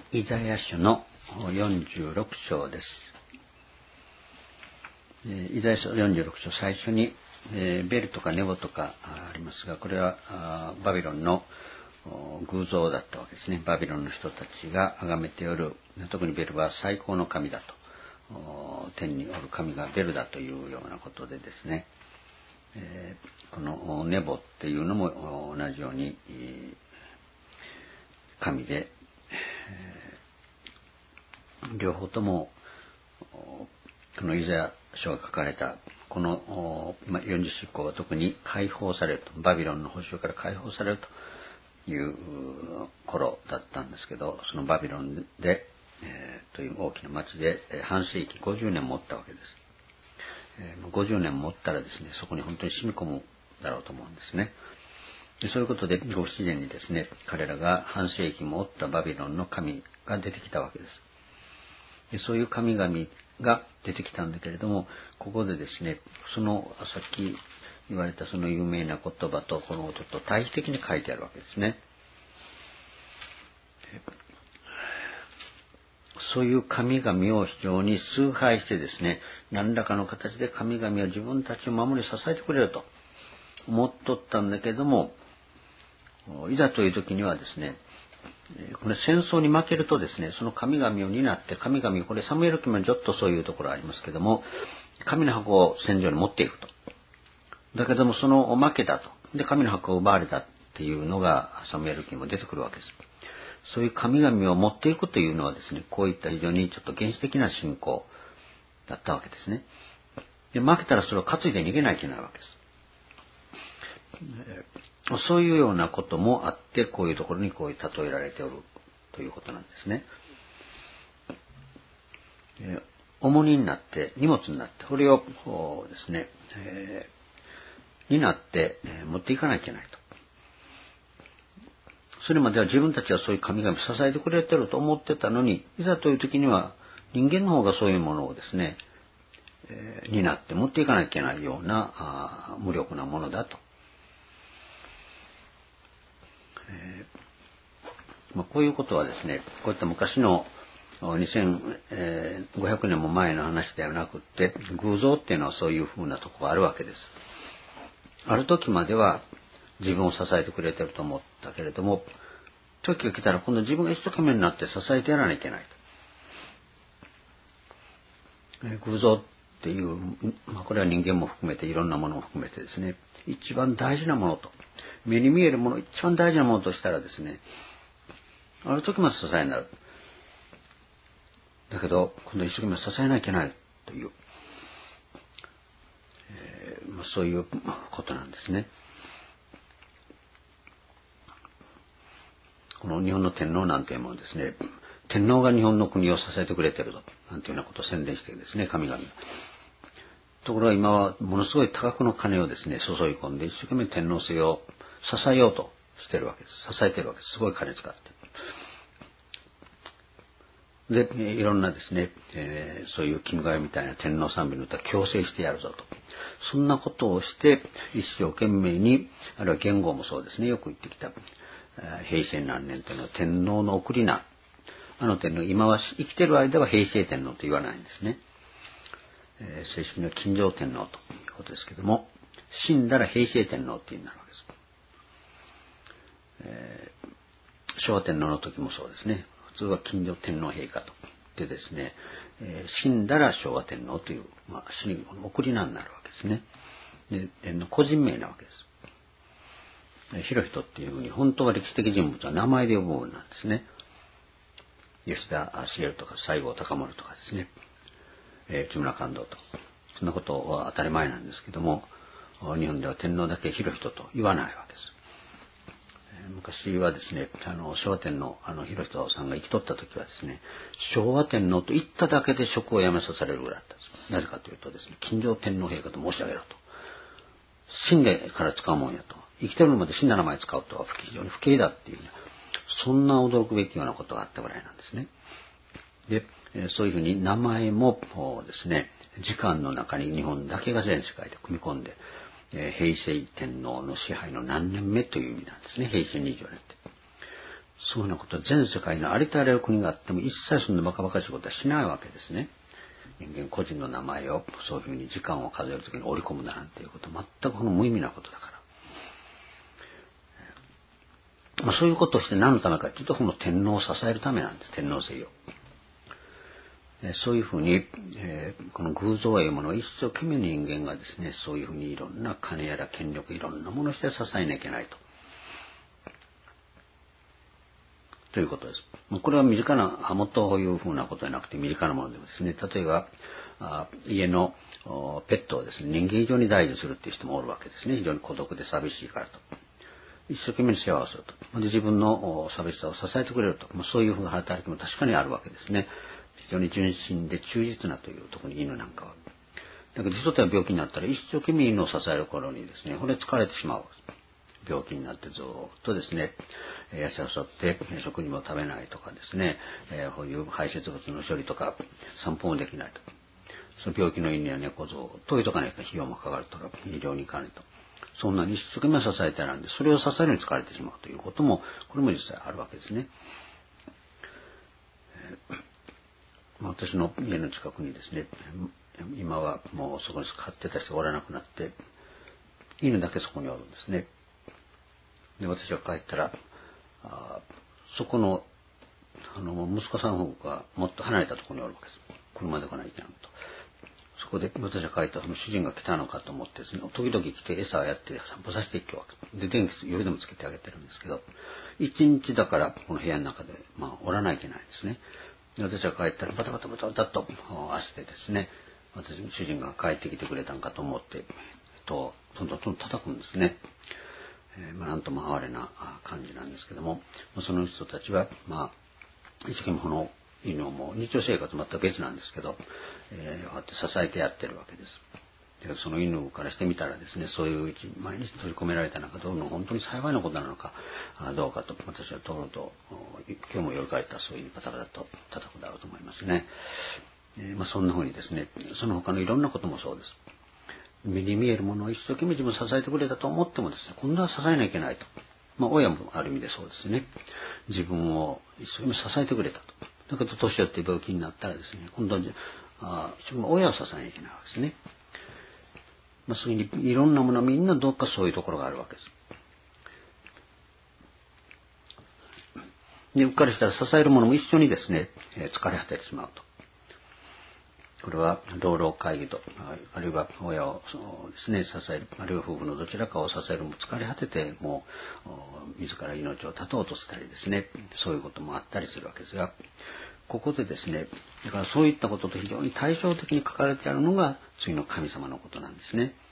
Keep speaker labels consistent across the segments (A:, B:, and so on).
A: イザヤ書の46章です。イザヤ書46章最初にベルとかネボとかありますが、これはバビロンの偶像だったわけですね。バビロンの人たちが崇めておる、特にベルは最高の神だと、天におる神がベルだというようなことでですね、このネボっていうのも同じように神で、両方ともこのイザヤ書が書かれたこの40章以降は特に解放されると、バビロンの捕囚から解放されるという頃だったんですけど、そのバビロンで、という大きな町で半世紀50年もおったわけです。50年もおったらですね、そこに本当に染み込むだろうと思うんですね。でそういうことでご不自然にですね、彼らが半世紀もおったバビロンの神が出てきたわけです。でそういう神々が出てきたんだけれども、ここでですね、そのさっき言われたその有名な言葉とこのちょっと対比的に書いてあるわけですね。そういう神々を非常に崇拝してですね、何らかの形で神々は自分たちを守り支えてくれると思っとったんだけども、いざという時にはですね、これ戦争に負けるとですね、その神々を担って神々、これサムエル記もちょっとそういうところありますけども、神の箱を戦場に持っていくと。だけどもその負けたと。で、神の箱を奪われたっていうのがサムエル記にも出てくるわけです。そういう神々を持っていくというのはですね、こういった非常にちょっと原始的な信仰だったわけですね。で、負けたらそれを担いで逃げないといけないわけです。そういうようなこともあって、こういうところにこういう例えられておるということなんですね。重荷になって、荷物になって、これをですね、になって持っていかなきゃいけないと。それまでは自分たちはそういう神々支えてくれてると思ってたのに、いざという時には人間の方がそういうものをですね、担って持っていかなきゃいけないような無力なものだと。こういうことはですね、こういった昔の2500年も前の話ではなくって、偶像っていうのはそういうふうなところがあるわけです。ある時までは自分を支えてくれてると思ったけれども、時が来たら今度自分が一生懸命になって支えてやらなきゃいけないと。偶像っていう、これは人間も含めていろんなものも含めてですね、一番大事なものと、目に見えるもの、一番大事なものとしたらですね、ある時まで支えになる。だけど、今度一生懸命支えなきゃいけないという、そういうことなんですね。この日本の天皇なんていうものですね、天皇が日本の国を支えてくれてると、なんていうようなことを宣伝してですね、神々。ところが今はものすごい多額の金をですね、注い込んで一生懸命天皇制を支えようとしてるわけです。支えてるわけです。すごい金使って。で、いろんなですね、そういう絹替えみたいな天皇賛美の歌を強制してやるぞと。そんなことをして、一生懸命に、あるいは元号もそうですね、よく言ってきた、平成何年というのは天皇の送りな。あの天皇、今は生きてる間は平成天皇と言わないんですね。正式には金城天皇ということですけども、死んだら平成天皇っていうになるわけです。昭和天皇の時もそうですね。普通は金城天皇陛下と。でですね、死んだら昭和天皇という、死に送り名になるわけですね。で、個人名なわけです。広人っていうふうに、本当は歴史的人物は名前で呼ぶものなんですね。吉田茂とか西郷隆盛とかですね、木村勘当と。そんなことは当たり前なんですけども、日本では天皇だけ広人と言わないわけです。昔はですね、昭和天皇、広人さんが生きとった時はですね、昭和天皇と言っただけで職を辞めさせられるぐらいだったんです。なぜかというとですね、金城天皇陛下と申し上げろと。死んでから使うもんやと。生きてるのまで死んだ名前使うとは非常に不敬だっていう、ね、そんな驚くべきようなことがあったぐらいなんですね。で、そういうふうに名前もですね、時間の中に日本だけが全世界で組み込んで、平成天皇の支配の何年目という意味なんですね。平成24年って。 そういうようなことは全世界のありとあらゆる国があっても一切そんなバカバカしいことはしないわけですね。人間個人の名前をそういうふうに時間を数えるときに織り込むなんていうことは全くこの無意味なことだから。そういうことをして何のためかというと、この天皇を支えるためなんです。天皇制を。そういうふうに、この偶像というものを一生懸命人間がですね、そういうふうにいろんな金やら権力、いろんなものをして支えなきゃいけないということです。これは身近な、もっというふうなことじゃなくて身近なものでもですね、例えば、家のペットをですね、人間以上に大事にするっていう人もおるわけですね。非常に孤独で寂しいからと。一生懸命に世話をすると。で、自分の寂しさを支えてくれると。そういうふうな働きも確かにあるわけですね。非常に純真で忠実なという、特に犬なんかは。だけど人とは病気になったら一生懸命犬を支える頃にですね、これ疲れてしまう。病気になってずっとですね、痩せ細って食事も食べないとかですね、こういう排泄物の処理とか散歩もできないと。その病気の犬や猫をずっと置いとかないと費用もかかるとか、医療に行かないと。そんなに一生懸命支えてなんで、それを支えるのに疲れてしまうということも、これも実際あるわけですね。私の家の近くにですね、今はもうそこに飼ってた人がおらなくなって、犬だけそこにおるんですね。で、私が帰ったら、そこの、息子さんがもっと離れたところにおるわけです。車で来ないといけないと。そこで私が帰ったら、その主人が来たのかと思ってですね、時々来て餌をやって散歩させていくわけで、電気夜でもつけてあげてるんですけど、一日だからこの部屋の中で、おらないといけないですね。で、私が帰ったらバタバタバタバタっと足でですね、私の主人が帰ってきてくれたんかと思って、どんどん叩くんですね。なんとも哀れな感じなんですけども、その人たちは、一生懸命この犬をもう日常生活全く別なんですけど、こうやって支えてやってるわけです。で、その犬からしてみたらですね、そういううち毎日取り込められた中で本当に幸いなことなのかどうかと、私はとうとう今日も夜帰ったらそういうバタバタと叩くだろうと思いますね。そんな風にですね、その他のいろんなこともそうです。目に見えるものを一生懸命自分を支えてくれたと思ってもですね、今度は支えなきゃいけないと。親もある意味でそうですね。自分を一生懸命支えてくれたと。だけど年寄って病気になったらですね、今度は一生懸命親を支えなきゃいけないわけですね。そういうふうにいろんなものはみんなどっかそういうところがあるわけです。で、うっかりしたら支えるものも一緒にですね、疲れ果ててしまうと。これは老老会議と、あるいは親をそうですね、支える、あるいは夫婦のどちらかを支えるも疲れ果てて、もう自ら命を絶とうとしたりですね、そういうこともあったりするわけですが、ここでですね、だからそういったことと非常に対照的に書かれてあるのが次の神様のことなんですね。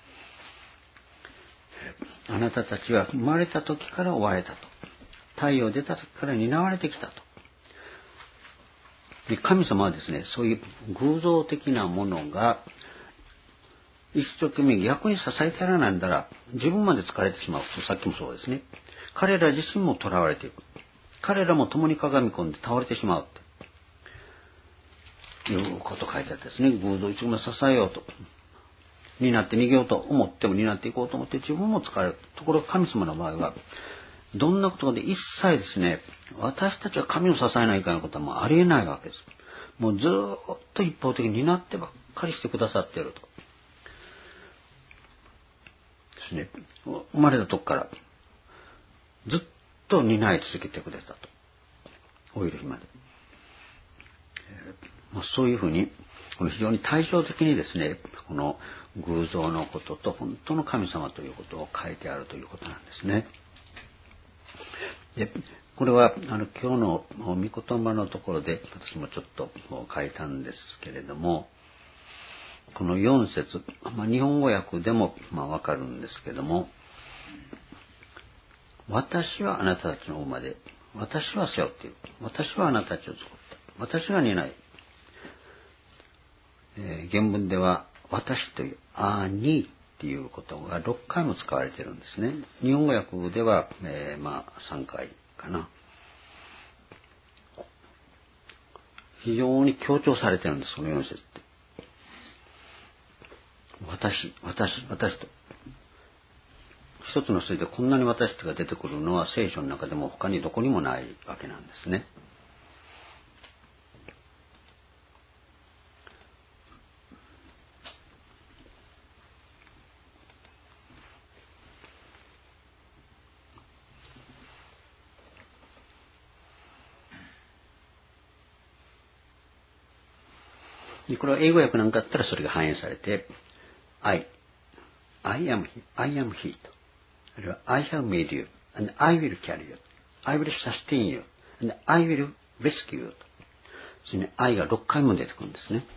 A: あなたたちは生まれた時から追われたと。太陽出た時から担われてきたと。で、神様はですね、そういう偶像的なものが一生懸命逆に支えてやらないんだら自分まで疲れてしまうと、さっきもそうですね。彼ら自身も囚われていく。彼らも共に鏡込んで倒れてしまうということ書いてあってですね、偶像を一生懸命支えようと。担って逃げようと思っても担っていこうと思って自分も疲れる。ところが神様の場合は、どんなことで一切ですね、私たちは神を支えないかのことはもうありえないわけです。もうずっと一方的に担ってばっかりしてくださっていると。ですね。生まれた時からずっと担い続けてくれたと。老いる日まで。そういうふうに、非常に対照的にですね、この偶像のことと本当の神様ということを書いてあるということなんですね。で、これは今日の御言葉のところで私もちょっと書いたんですけれども、この4節、日本語訳でもわかるんですけども、私はあなたたちの馬で、私は背負っている。私はあなたたちを作った。私が担い。原文では私というにっていうことが6回も使われているんですね。日本語訳では、3回かな。非常に強調されているんです、その4節って。私と。 一つの数字でこんなに私たちが出てくるのは聖書の中でも他にどこにもないわけなんですね。でこれは英語訳なんかだったらそれが反映されて、I am he と。あるいは I have made you, and I will carry you, I will sustain you, and I will rescue you と。ですね、I が6回も出てくるんですね。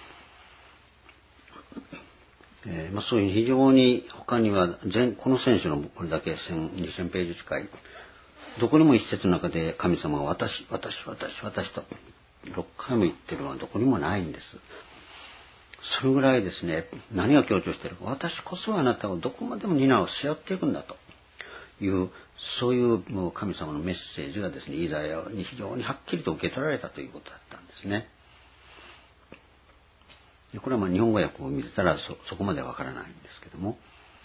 A: そういう非常に他にはこの聖書のこれだけ2000ページ近い、どこにも一節の中で神様が私と6回も言ってるのはどこにもないんです。それぐらいですね、何が強調しているか、私こそあなたをどこまでも担う、背負っていくんだという、そういうもう神様のメッセージがですね、イザヤに非常にはっきりと受け取られたということだったんですね。これは日本語訳を見てたらそこまではわからないんですけども、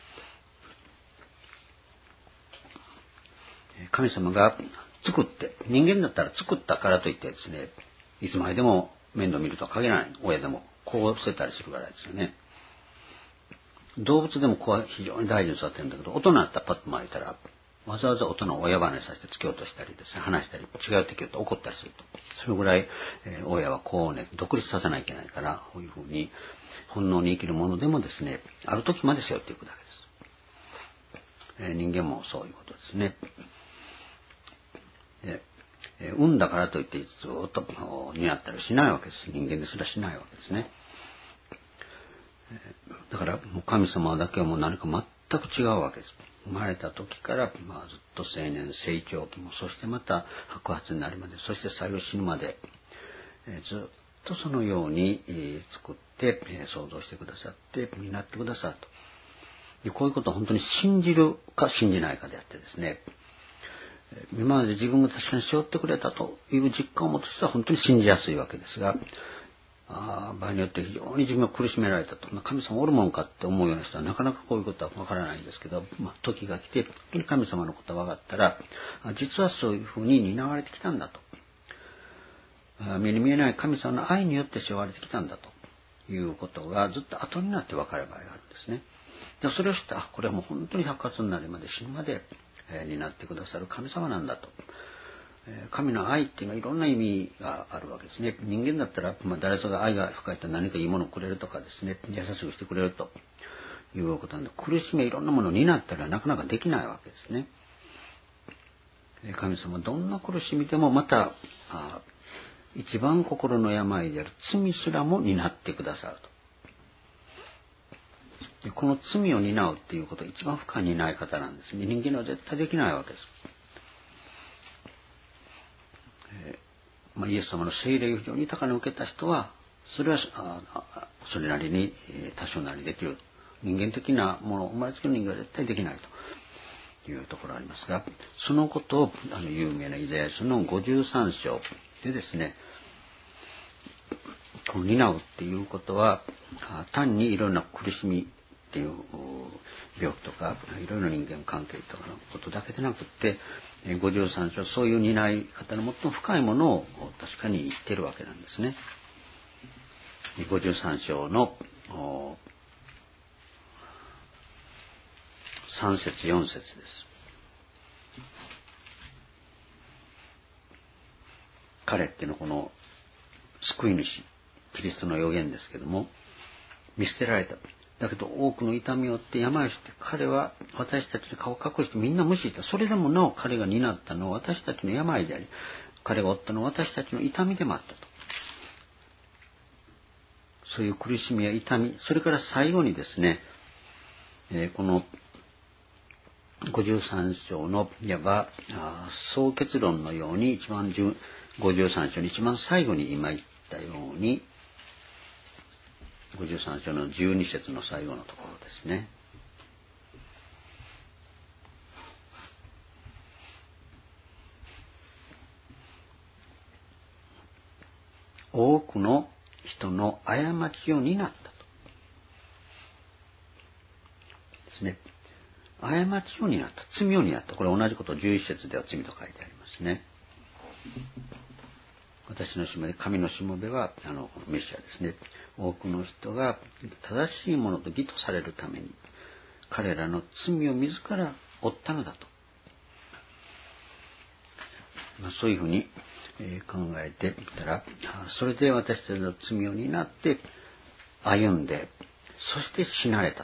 A: 神様が作って、人間だったら作ったからといってですね、いつまででも面倒見るとは限らない。親でもこう捨てたりするからですよね。動物でもこうは非常に大事に育てるんだけど、大人になったらパッと巻いたら、わざわざ大人を親離れさせて突き落としたりですね、離したり、違う敵と怒ったりすると。それぐらい、親は子をね、独立させないといけないから、こういうふうに本能に生きるものでもですね、ある時まで背負っていくだけです。人間もそういうことですね。運だからといってずっと担ったりしないわけです。人間ですらしないわけですね。だからもう神様だけはもう何か全く違うわけです。生まれた時から、ずっと青年成長期も、そしてまた白髪になるまで、そして最後死ぬまで、ずっとそのように作って創造してくださって担ってくださると。こういうことを本当に信じるか信じないかであってですね、今まで自分が確かに背負ってくれたという実感を持つ人は本当に信じやすいわけですが、場合によって非常に自分が苦しめられたと、神様おるもんかって思うような人はなかなかこういうことはわからないんですけど、時が来て本当に神様のことが分かったら、実はそういうふうに担われてきたんだと、目に見えない神様の愛によって背負われてきたんだということがずっと後になって分かる場合があるんですね。でそれを知って、これはもう本当に白髪になるまで死ぬまで担ってくださる神様なんだと。神の愛っていうのはいろんな意味があるわけですね。人間だったら、誰それが愛が深いと何かいいものをくれるとかですね、優しくしてくれるということなんで、苦しみいろんなものを担ったらなかなかできないわけですね。神様はどんな苦しみでもまた一番心の病である罪すらも担ってくださると。この罪を担うっていうことは一番深い担い方なんですね。人間には絶対できないわけです。イエス様の聖霊を非常に豊かに受けた人は、それはそれなりに多少なりできる。人間的なものを生まれつきの人間は絶対できないというところがありますが、そのことを有名なイザヤ書の53章でですね、この担うっていうことは単にいろんな苦しみっていう病気とかいろいろな人間関係とかのことだけでなくって53章そういう担い方の最も深いものを確かに言ってるわけなんですね。53章の3節4節です。彼っていうのはこの救い主キリストの預言ですけども、見捨てられた。だけど多くの痛みを負って病をして彼は私たちの顔を隠してみんな無視した。それでもなお彼が担ったのは私たちの病であり、彼が負ったのは私たちの痛みでもあったと。そういう苦しみや痛み、それから最後にですね、この53章のいわば総結論のように53章に一番最後に今言ったように53章の12節の最後のところですね。多くの人の過ちを担ったとですね。 過ちを担った、罪を担った。これ同じことを11節では罪と書いてありますね。私のしもべ、神のしもべはメシアですね。多くの人が正しいものと義とされるために彼らの罪を自ら負ったのだと。そういうふうに考えてみたら、それで私たちの罪を担って歩んで、そして死なれたと。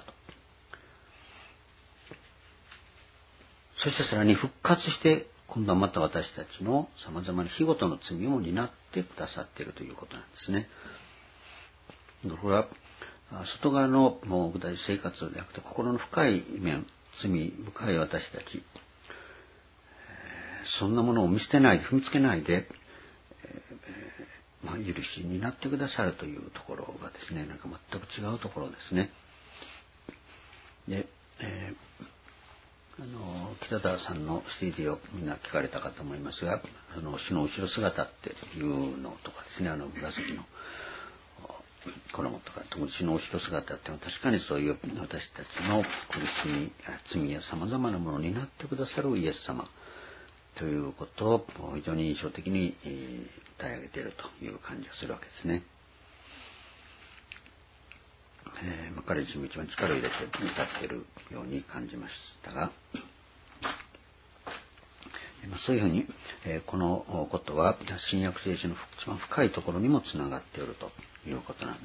A: そしてさらに復活して、今度はまた私たちの様々な日ごとの罪を担ってくださっているということなんですね。これは外側の具体生活ではなくて、心の深い面、罪深い私たち、そんなものを見捨てないで、踏みつけないで、許しになってくださるというところがですね、なんか全く違うところですね。で、北田さんの CD をみんな聞かれたかと思いますが、死の後ろ姿っていうのとかですね、紫の衣とか、特に死の後ろ姿っていうのは確かにそういう私たちの苦しみ、罪や様々なものになってくださるイエス様ということを非常に印象的に歌い上げているという感じがするわけですね。彼自身も一番力を入れて歌っているように感じましたが、そういうふうに、このことは新約聖書の一番深いところにもつながっているということなんです。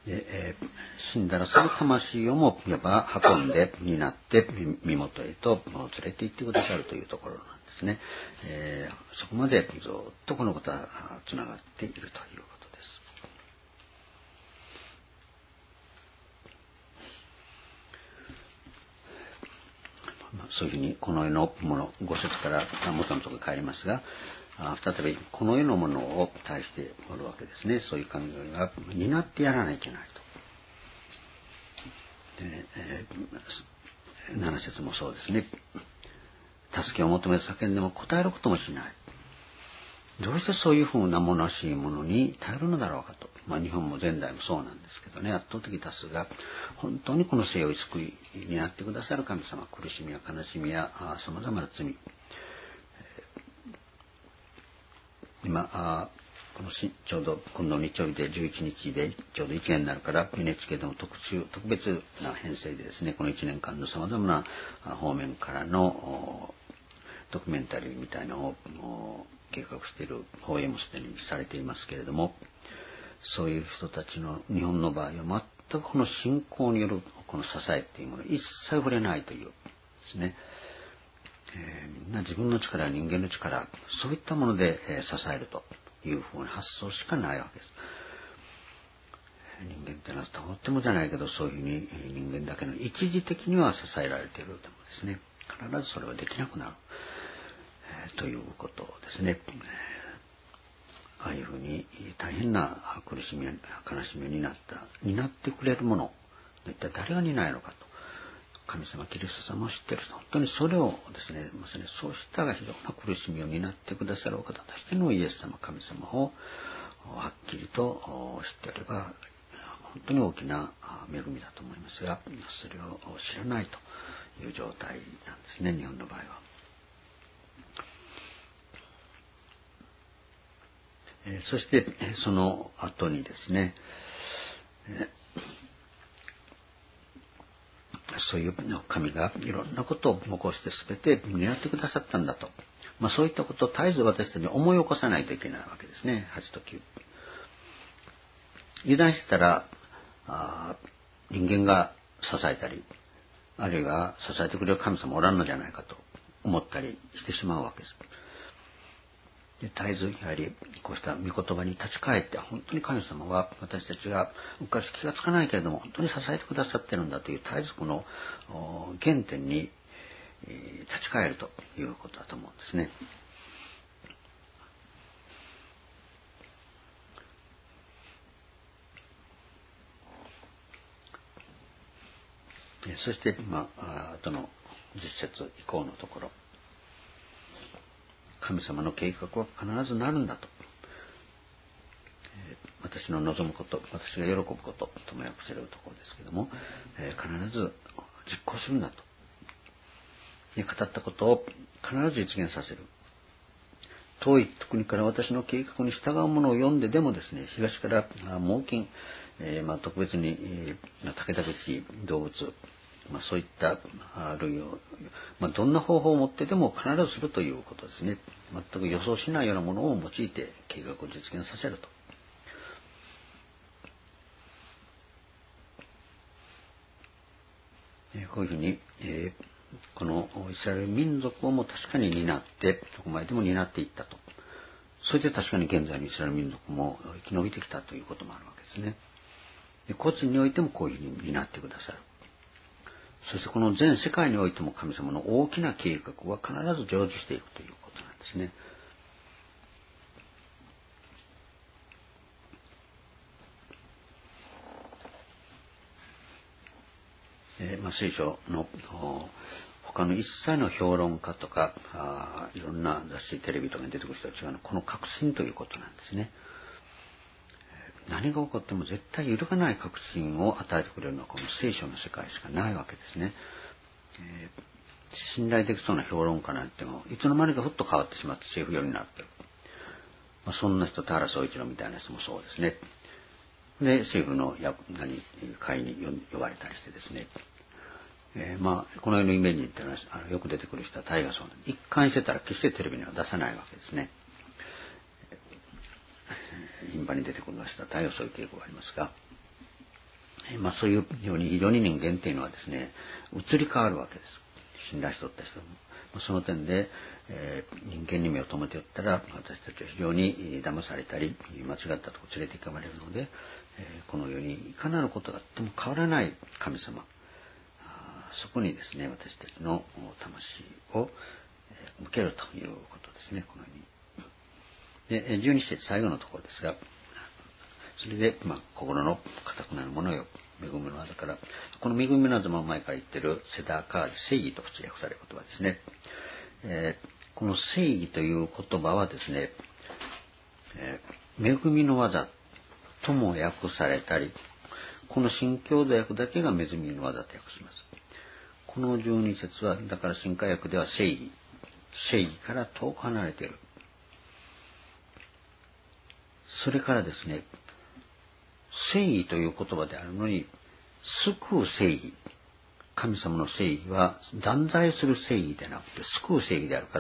A: で死んだらその魂をもいわば運んで担って身元へと連れて行ってくださるというところなんですね。そこまでずっとこのことはつながっているということです。そういうふうにこの世のもの、5節から元のところに帰りますが、再びこの世のものを対しておるわけですね。そういう神々が担ってやらないといけないと。で7節もそうですね。助けを求めて叫んでも答えることもしない。どうしてそういうふうな虚しいものに頼るのだろうかと。日本も前代もそうなんですけどね、圧倒的多数が本当にこの生を救いになってくださる神様、苦しみや悲しみや様々な罪、今このちょうど今度日曜日で11日でちょうど1年になるから NHK でも特別な編成でですね、この1年間の様々な方面からのドキュメンタリーみたいなのを計画している放映もすでにされていますけれども、そういう人たちの日本の場合は全くこの信仰によるこの支えっていうもの一切触れないというですね、みんな自分の力、人間の力、そういったもので支えるというふうな発想しかないわけです。人間ってのはとってもじゃないけど、そういうふうに人間だけの一時的には支えられているでもですね、必ずそれはできなくなる、ということですね。ああいうふうに大変な苦しみや悲しみになってくれるもの、一体誰が担えるのかと。神様、キリスト様を知っている人、本当にそれをですね、まさにそうしたが非常な苦しみを担ってくださるお方としてのイエス様、神様をはっきりと知っておれば、本当に大きな恵みだと思いますが、それを知らないという状態なんですね、日本の場合は。そしてその後にですね、そういう神がいろんなことを起こして全て担ってくださったんだと。そういったことを絶えず私たちに思い起こさないといけないわけですね。8と9。油断してたら人間が支えたり、あるいは支えてくれる神様おらんのじゃないかと思ったりしてしまうわけです。で絶えずやはりこうした御言葉に立ち返って、本当に神様は私たちが昔気がつかないけれども本当に支えてくださっているんだという絶えずこの原点に立ち返るということだと思うんですね。そして後の10節以降のところ、神様の計画は必ずなるんだと。 私の望むこと、私が喜ぶこととも訳せるところですけども、必ず実行するんだと。で、語ったことを必ず実現させる。遠い国から私の計画に従うものを読んででもですね、東から猛禽、特別に、竹々しい動物、そういった類を、どんな方法を持ってでも必ずするということですね。全く予想しないようなものを用いて計画を実現させると。こういうふうに、このイスラエル民族をも確かに担って、どこまででも担っていったと。それで確かに現在のイスラエル民族も生き延びてきたということもあるわけですね。で、個人においてもこういうふうに担ってくださる。そしてこの全世界においても神様の大きな計画は必ず成就していくということなんですね。聖書の他の一切の評論家とかいろんな雑誌テレビとかに出てくる人たちがこの確信ということなんですね。何が起こっても絶対揺るがない確信を与えてくれるのはこの聖書の世界しかないわけですね。信頼できそうな評論家なんてもいつの間にかふっと変わってしまって政府寄りになってる。そんな人、田原総一郎みたいな人もそうですね。で、政府の会に呼ばれたりしてですね。この世のイメージっていうのはよく出てくる人は大概そうなんで、一貫してたら決してテレビには出さないわけですね。頻繁に出てくる人は大概そういう傾向がありますが、そういうように非常に人間っていうのはですね、移り変わるわけです。信頼しとった人も。その点で、人間に目を留めておったら、私たちは非常に騙されたり、間違ったとこ連れて行かれるので、この世にいかなることがあっても変わらない神様、そこにですね、私たちの魂を向けるということですね、このように。で、12節最後のところですが、それで、心の固くなるものよ、恵みの技から、この恵みの技も前から言ってるセダーカーで正義と普通訳される言葉ですね。この正義という言葉はですね、恵みの技とも訳されたり、この新共同訳だけが恵みの技と訳します。この12節は、だから新海訳では正義から遠く離れている。それからですね、正義という言葉であるのに、救う正義。神様の正義は断罪する正義でなくて救う正義であるから、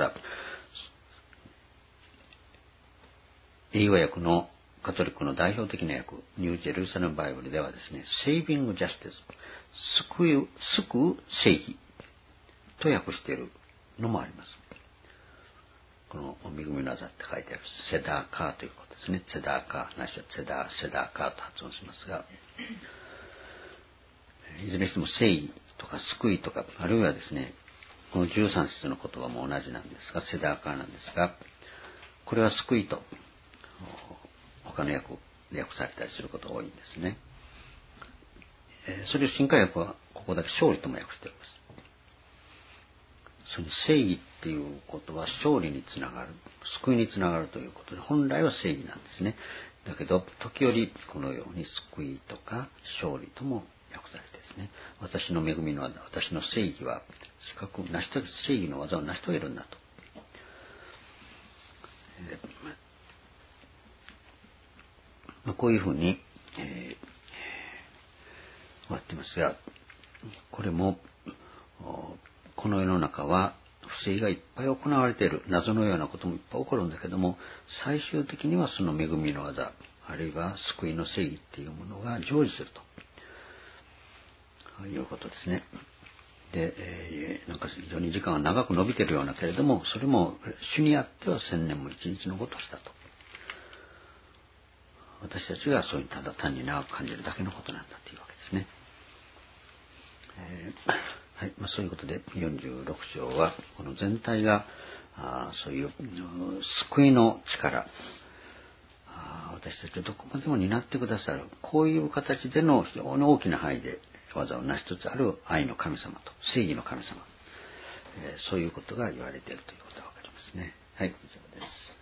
A: 英語訳のカトリックの代表的な訳、ニュージェルサレムバイブルではですね、セービングジャスティス、救う正義と訳しているのもあります。この恵みの技って書いてあるセダーカーということですね。セダーカー、ないしはセダーカーと発音しますが、いずれにしても正義とか救いとか、あるいはですね、この13節の言葉も同じなんですが、セダーカーなんですが、これは救いと他の訳されたりすることが多いんですね。それを新海訳はここだけ勝利とも訳しております。その正義っていうことは勝利につながる、救いにつながるということで、本来は正義なんですね。だけど、時折このように救いとか勝利とも訳されてですね、私の恵みの技、私の正義は正義の技を成し遂げるんだと。こういうふうに、終わっていますが、これもこの世の中は不正がいっぱい行われている、謎のようなこともいっぱい起こるんだけども、最終的にはその恵みの技、あるいは救いの正義っていうものが成就するということですね。で、なんか非常に時間が長く伸びているようなけれども、それも主にあっては千年も一日のごとしたと。私たちがそういうただ単に長く感じるだけのことなんだというわけですね。はい、そういうことで46章はこの全体がそういう救いの力、私たちをどこまでも担ってくださる、こういう形での非常に大きな範囲で技を成しつつある愛の神様と正義の神様、そういうことが言われているということがわかりますね。はい、以上です。